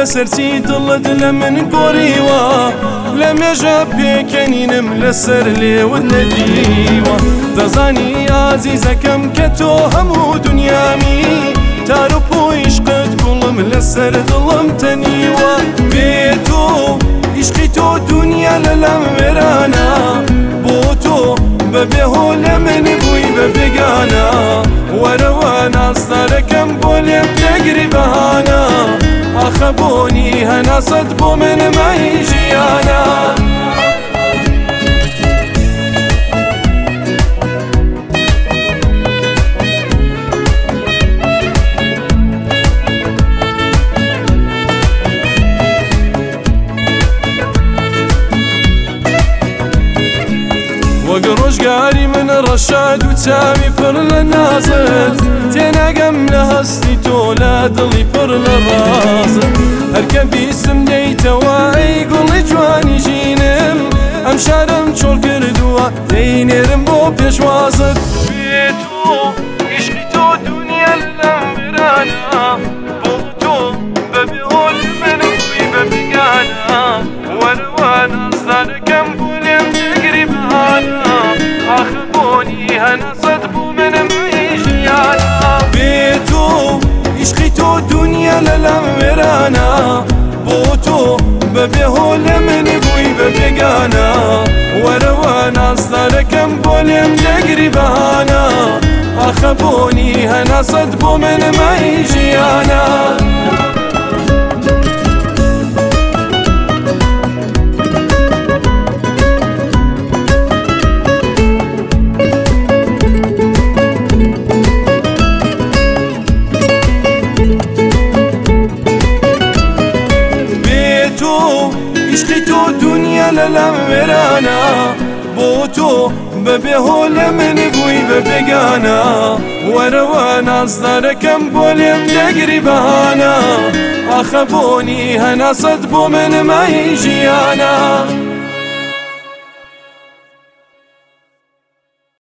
لەسەرچی دڵت لە من گۆڕیوە لە مێژە پێکەنینم لەسەر لێوت نەدیوە دەزانی ئازیزەکەم کە تۆ هەموو دنیامی تار و پۆی عشقت گوڵم لەسەر دڵم تەنیوە بێ تۆ عشقی تۆ دنیا لەلام وێرانە بۆ تۆ بەبێ هۆ لە من بووی بە بێگانە وەرەوە نازدارەکەم بۆ لێم نەگری بەهانە ئاخە بۆنی هەناسەت بۆ من مای ژیانە وەک ڕۆژگاری من ڕەشاد و چاوی پڕ لە نازت تێناگەم لە هەستی تۆ لە دڵی پڕ لە ڕازت هەرکە بیسم دەیتەوە ئەی گوڵی جوانی ژینم ئەم شارم چۆڵ کردووە دەینێرم بۆ پێشوازت بێ تۆ عشقی تۆ دنیا لەم وێرانە بۆ تۆ بەبێ هۆ لە من بووی بە بێگانە وەرەوە نازدارەکەم بۆ لێم نەگری بەهانە ئاخە بۆنی هەناسەت بۆ منم ژیانە بێ تۆ عشقی تۆ دنیا لەلام وێرانە بۆ تۆ بەبێ هۆ لە من بووی بە بێگانە وەرەوە نازدارەکەم بۆ لێم نەگری بەهانە ئاخە بۆنی هەناسەت بۆ منم ژیانە عشقی تۆ دنیا لەلام وێرانە بۆ تۆ بەبێ هۆ لە من بووی بە بێگانە وەرەوە نازدارەکەم بۆ لێم نەگری بەهانە ئاخە بۆنی هەناسەت بۆ من مای ژیانە